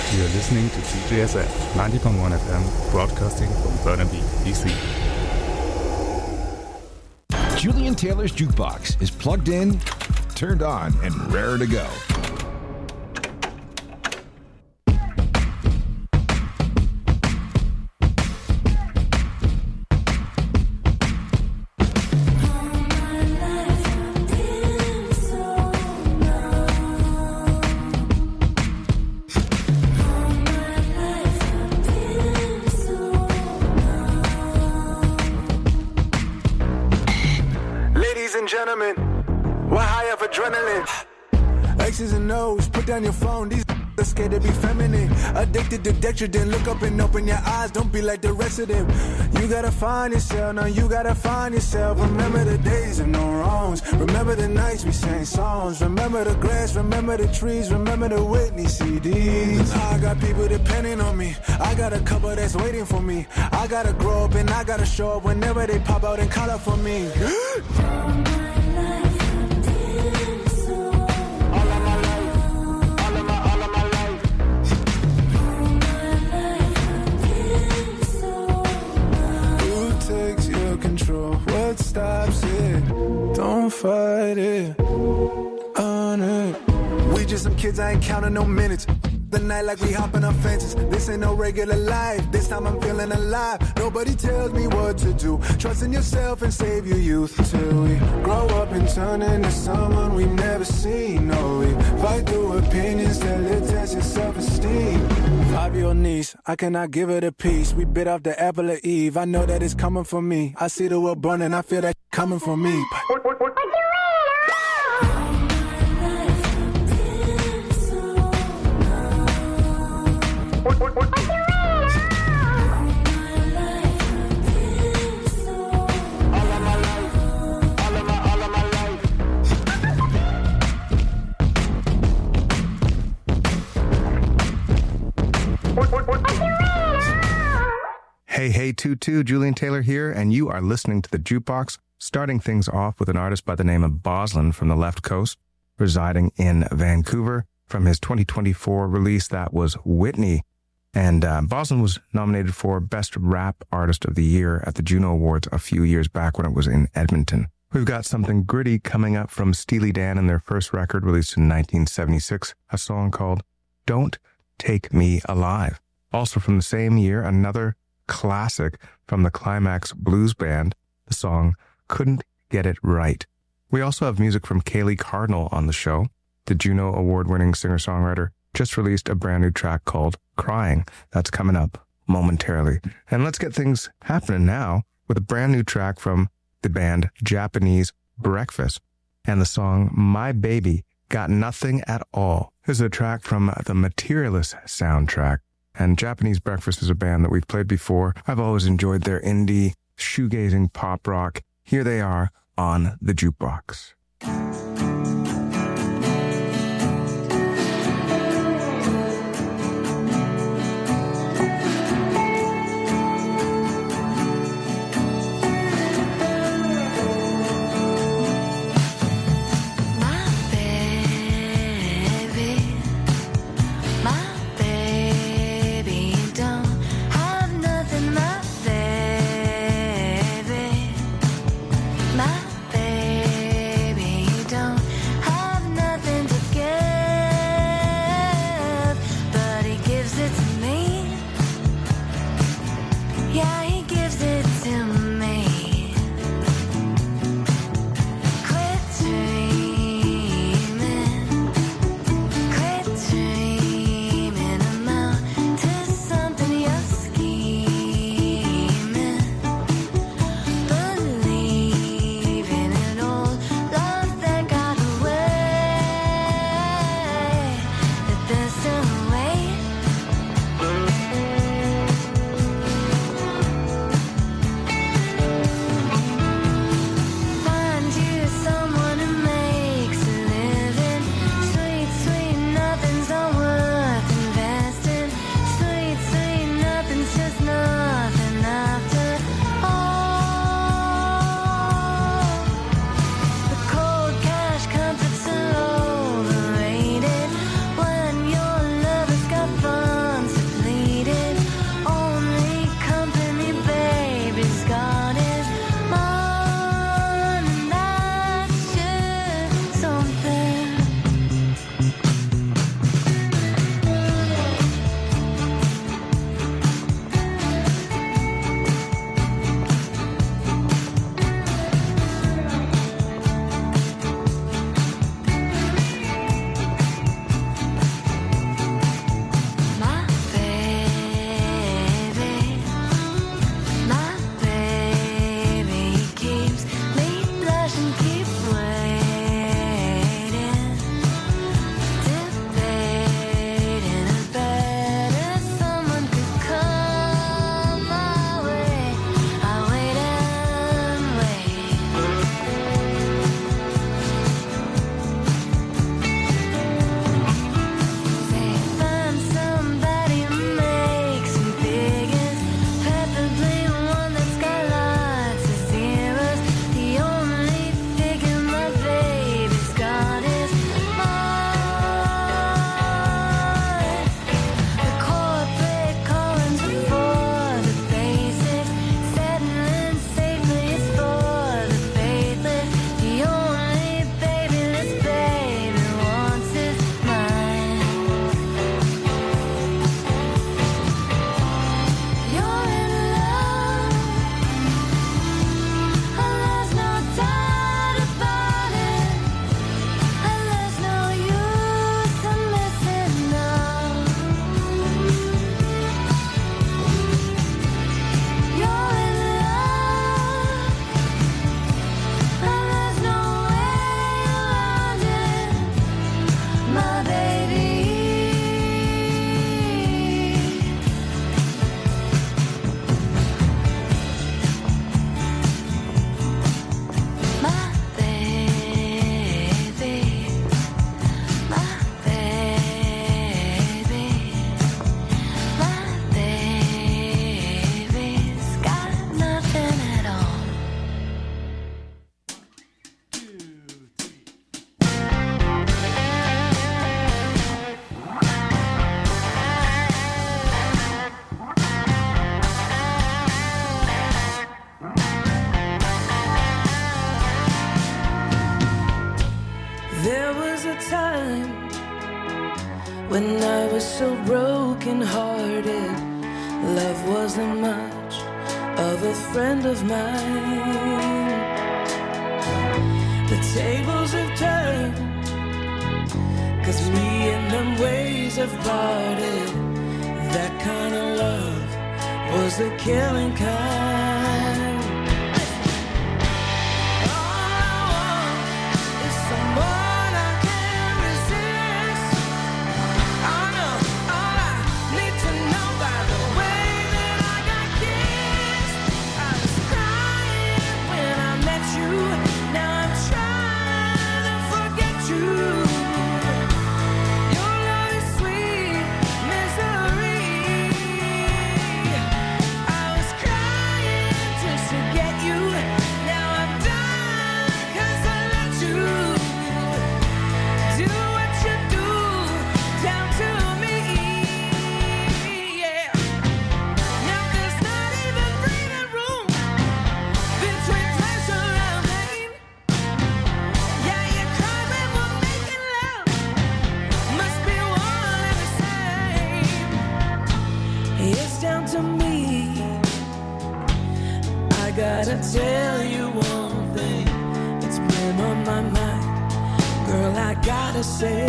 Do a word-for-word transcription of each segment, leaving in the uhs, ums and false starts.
You're listening to T J S F ninety point one F M, broadcasting from Burnaby, B C. Julian Taylor's Jukebox is plugged in, turned on, and raring to go. Gentlemen, we're high of adrenaline. X's and O's, put down your phone. These are scared to be feminine. Addicted to Dextridin. Look up and open your eyes. Don't be like the rest of them. You gotta find yourself. Now you gotta find yourself. Remember the days of no wrongs. Remember the nights we sang songs. Remember the grass. Remember the trees. Remember the Whitney C Ds. I got people depending on me. I got a couple that's waiting for me. I gotta grow up and I gotta show up whenever they pop out and call up for me. What stops it? Don't fight it. On it. We just some kids, I ain't counting no minutes. The night like we hopping on fences. This ain't no regular life. This time I'm feeling alive. Nobody tells me what to do. Trust in yourself and save your youth till we grow up and turn into someone we've never seen. No, we fight through opinions till it tests your self-esteem. Five-year-old niece, I cannot give her the peace. We bit off the apple of Eve. I know that it's coming for me. I see the world burning. I feel that coming for me. What, what, what? What, what, what? Hey, hey, two two, Julian Taylor here, and you are listening to The Jukebox, starting things off with an artist by the name of Boslin from the Left Coast, residing in Vancouver, from his twenty twenty-four release that was Whitney. And uh, Boslin was nominated for Best Rap Artist of the Year at the Juno Awards a few years back when it was in Edmonton. We've got something gritty coming up from Steely Dan and their first record released in nineteen seventy-six, a song called Don't Take Me Alive. Also from the same year, another classic from the Climax Blues Band, the song Couldn't Get It Right. We also have music from Kaylee Cardinal on the show. The Juno Award-winning singer-songwriter just released a brand new track called Crying. That's coming up momentarily. And let's get things happening now with a brand new track from the band Japanese Breakfast and the song My Baby Got Nothing at All. This is a track from the Materialist soundtrack. And Japanese Breakfast is a band that we've played before. I've always enjoyed their indie, shoegazing pop rock. Here they are on The Jukebox. My baby When I was so broken hearted, love wasn't much of a friend of mine. The tables have turned, 'cause me and them ways have parted. That kind of love was the killing kind. Gotta tell you one thing, it's been on my mind, girl, I gotta say,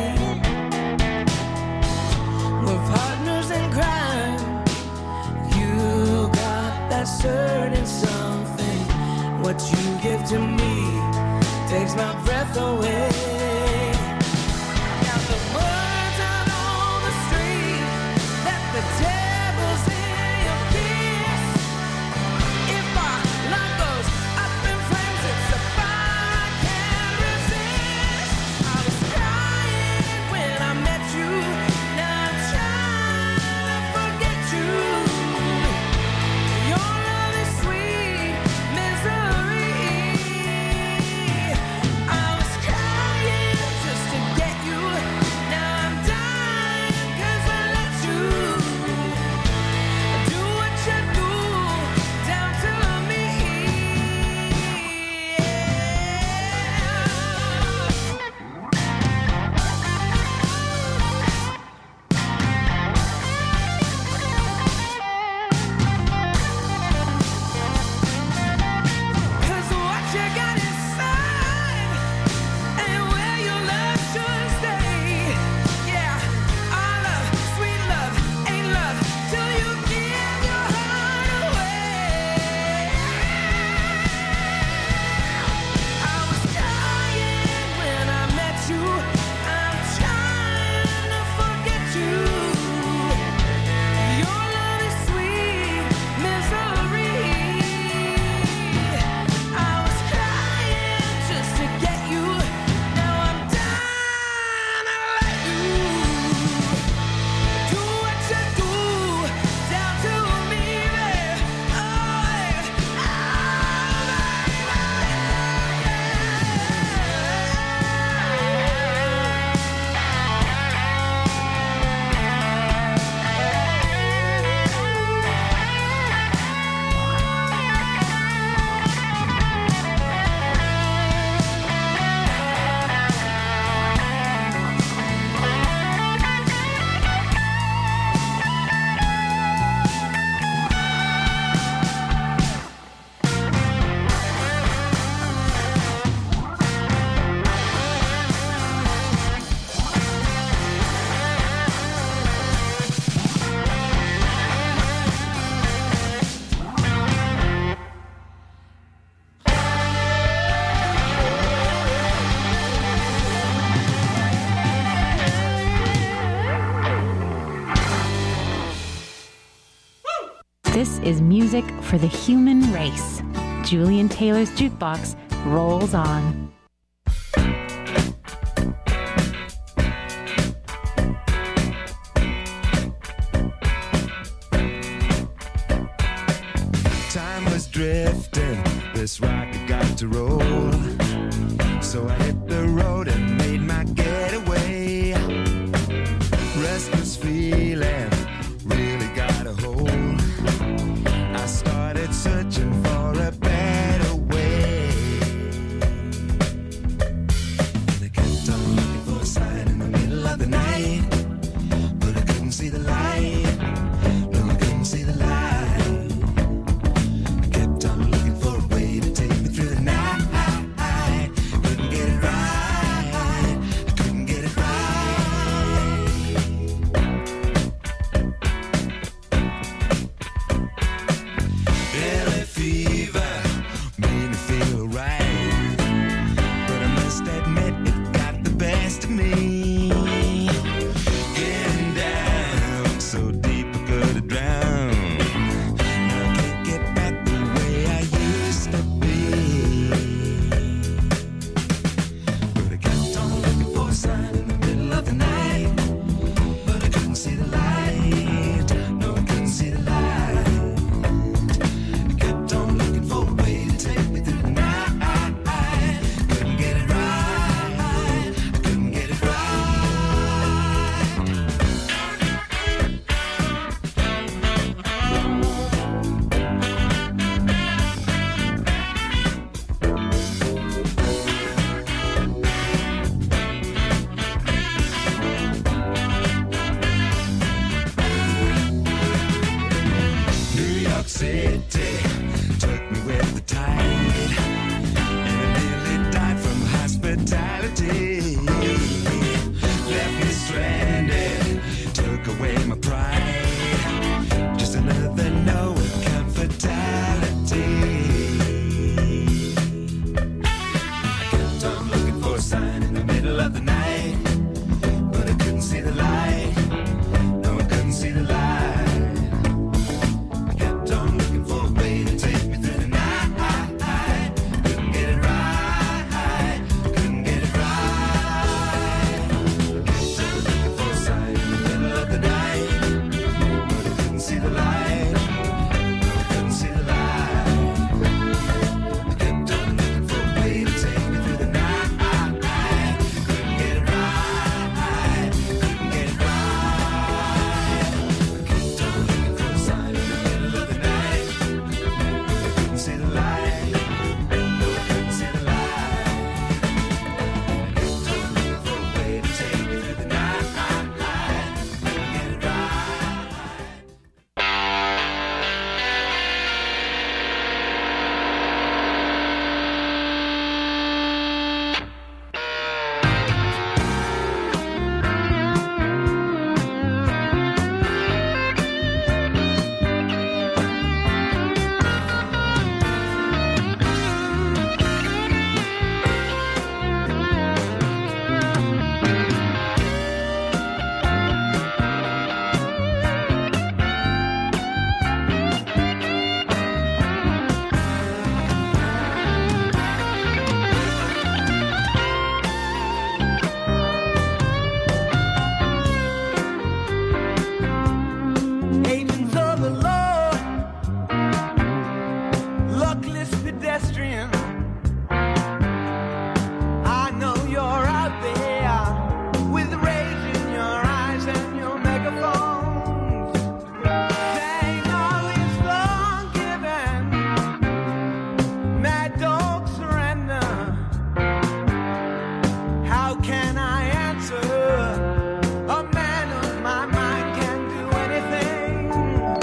we're partners in crime. You got that certain something, what you give to me takes my breath away. Now the words out on the street that the devil's in your kiss. If our love goes up in flames, it's a fire I can't resist. I was crying when I met you, now I'm trying to forget you. Your love is sweet misery. I was crying just to get you, now I'm dying 'cause I let you do what you do down to me. Cause what you got inside and where your love should stay. Yeah, our love, sweet love, ain't love till you give your heart away. I was crying when I met you, I'm trying to forget you. Your love is sweet misery. I was crying just to get you, now I'm dying to let you do what you do down to me, babe. Oh, This is music for the human race. Julian Taylor's Jukebox rolls on. Time was drifting, this rocket got to roll. So I hit the road and made my getaway. Restless feeling really got a hold. I started searching for a better way. And I kept on looking for a sign in the middle of the night. City took me with the tide, and I nearly died from hospitality. Left me stranded, took away my pride. Just another no account fatality. I kept on looking for a sign in the middle of the night, but I couldn't see the light. No, I couldn't see the light. A man of my mind can do anything.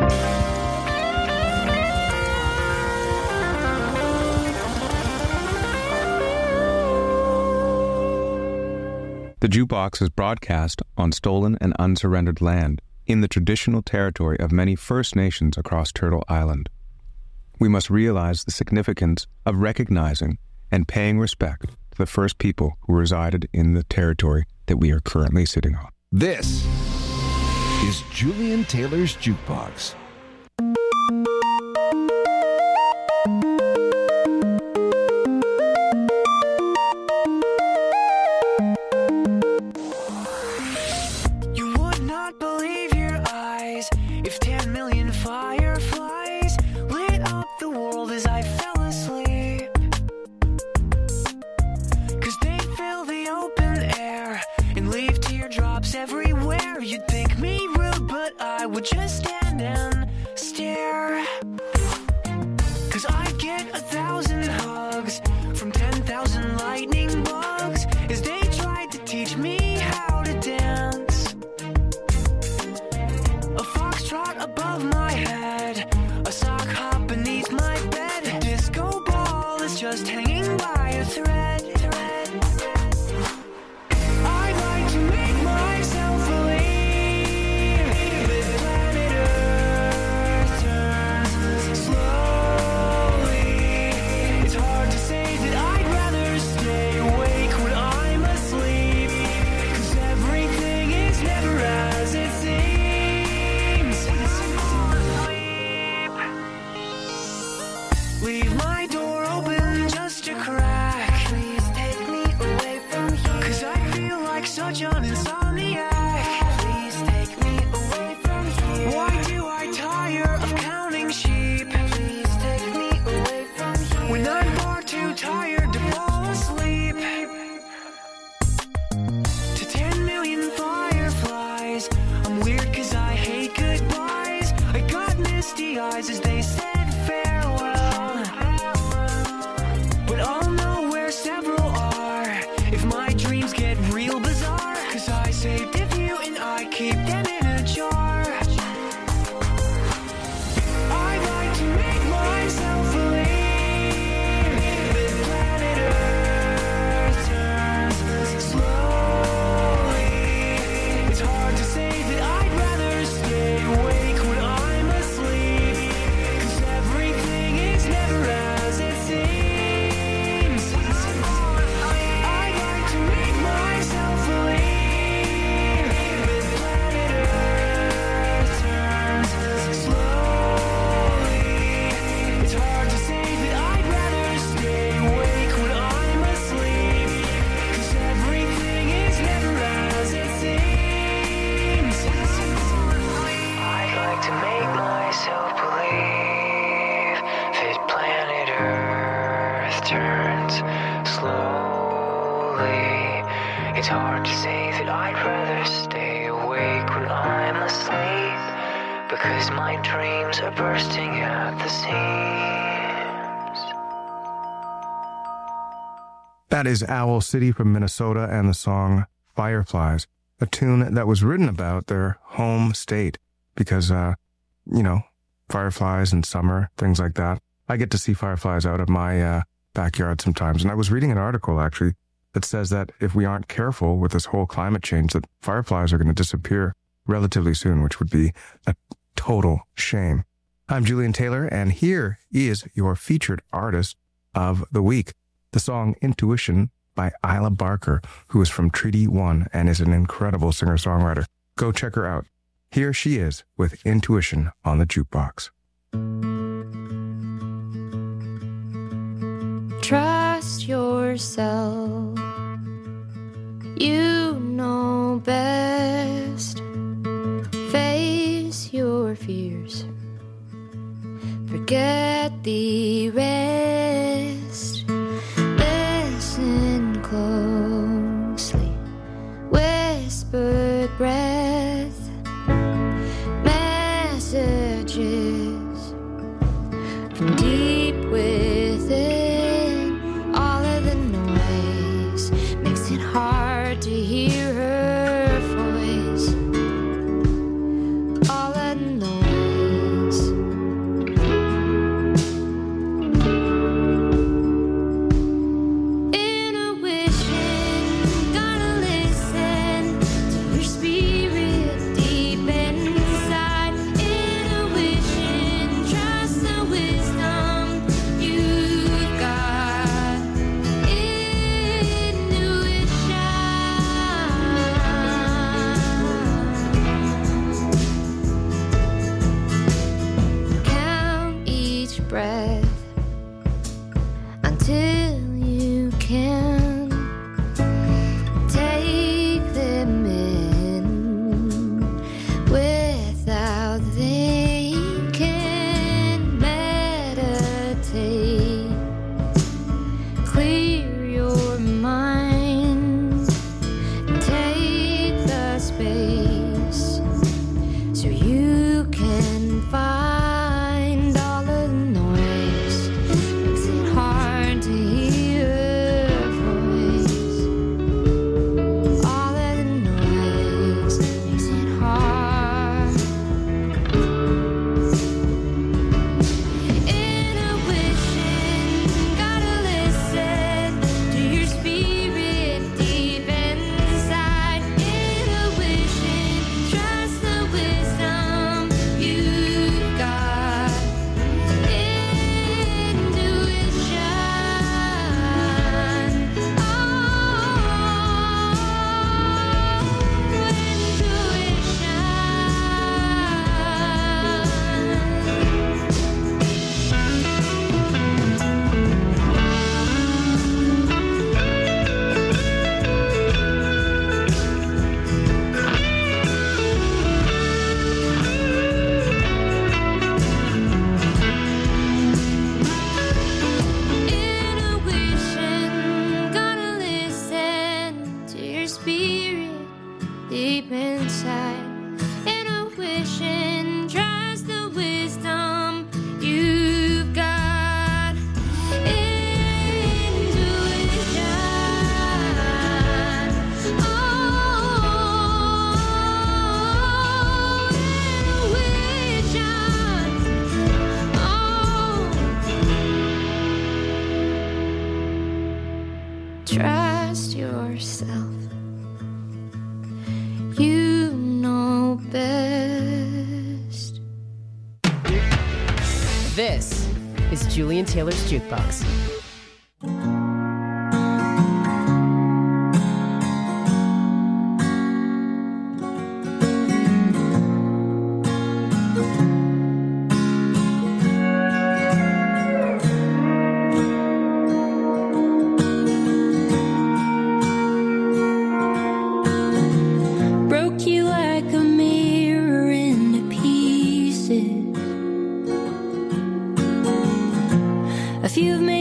The Jukebox is broadcast on stolen and unsurrendered land in the traditional territory of many First Nations across Turtle Island. We must realize the significance of recognizing and paying respect to the first people who resided in the territory that we are currently sitting on. This is Julian Taylor's Jukebox. That is Owl City from Minnesota and the song Fireflies, a tune that was written about their home state because, uh, you know, fireflies in summer, things like that. I get to see fireflies out of my uh, backyard sometimes. And I was reading an article, actually, that says that if we aren't careful with this whole climate change, that fireflies are going to disappear relatively soon, which would be a total shame. I'm Julian Taylor, and here is your featured artist of the week. The song Intuition by Isla Barker, who is from Treaty One and is an incredible singer-songwriter. Go check her out. Here she is with Intuition on the Jukebox. Trust yourself. You know best. Face your fears. Forget the rest. Listen closely. Whispered breath. Messages from deep within. All of the noise makes it hard to hear her voice. All of the noise This is Julian Taylor's Jukebox. Broke you like a mirror into pieces. A few